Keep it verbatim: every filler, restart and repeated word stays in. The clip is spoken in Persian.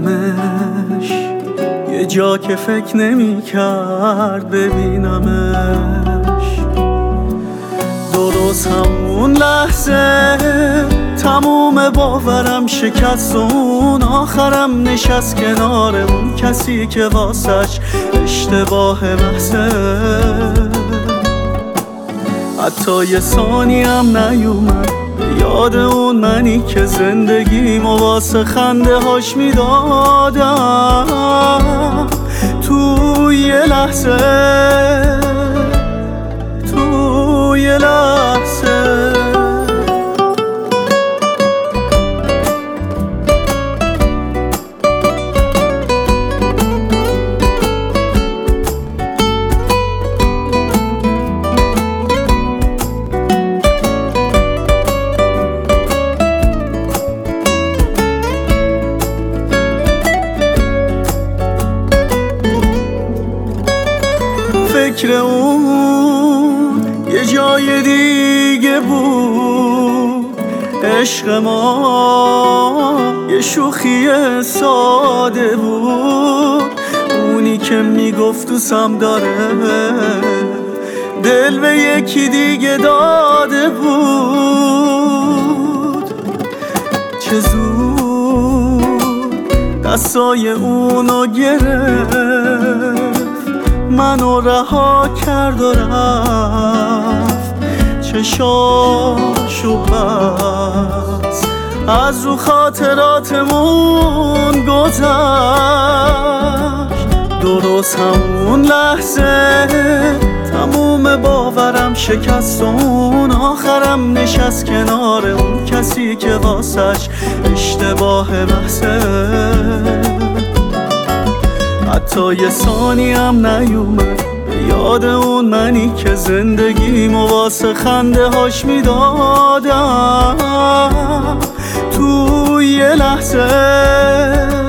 دیدمش یه جا که فکر نمی کرد ببینمش. درست همون لحظه تموم باورم شکست و اون آخرم نشست کنار اون کسی که واسش اشتباه محضه. حتی یه ثانی هم نیومد یاد اون منی که زندگیمو واسه خنده هاش میدادم. تو یه لحظه تو یه لحظه فکر اون یه جای دیگه بود، عشق ما یه شوخی ساده بود. اونی که میگفت دوستم داره دل به یکی دیگه داده بود. چه زود دستای اونو گرفت منو رها کرد و رفت. چشاشو بست از رو خاطراتمون گذشت. درست همون لحظه تموم باورم شکست و اون آخرم نشست کنار اون کسی که واسش اشتباه محضه. حتی یه ثانی هم نیومد یاد اون منی که زندگیمو واسه خنده هاش میدادم. تو یه لحظه